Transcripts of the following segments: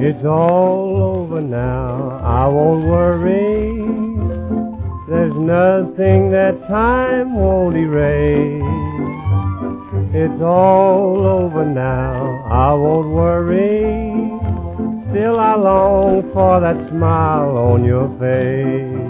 It's all over now, I won't worry. There's nothing that time won't erase. It's all over now, I won't worry. Still I long for that smile on your face.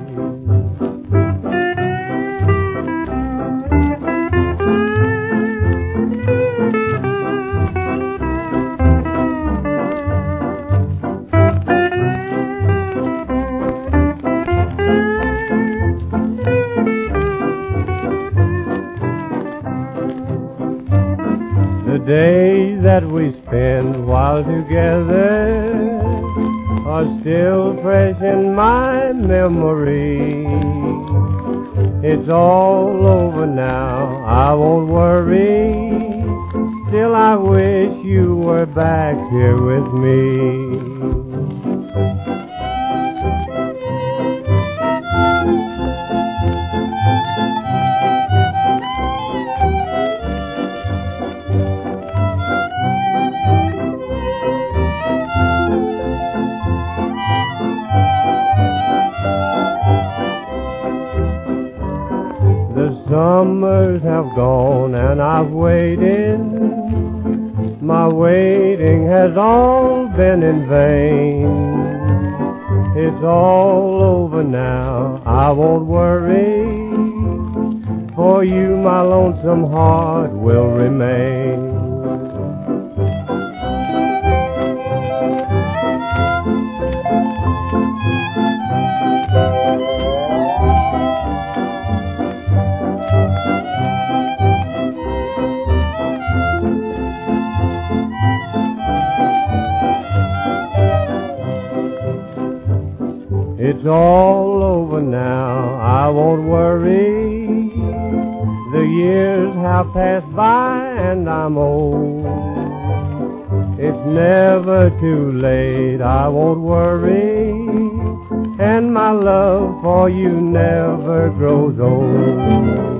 The days that we spend while together are still fresh in my memory. It's all over now, I won't worry. Still I wish you were back here with me. The summers have gone and I've waited. My waiting has all been in vain. It's all over now, I won't worry. For you my lonesome heart will remain. It's all over now, I won't worry. The years have passed by and I'm old. It's never too late, I won't worry. And my love for you never grows old.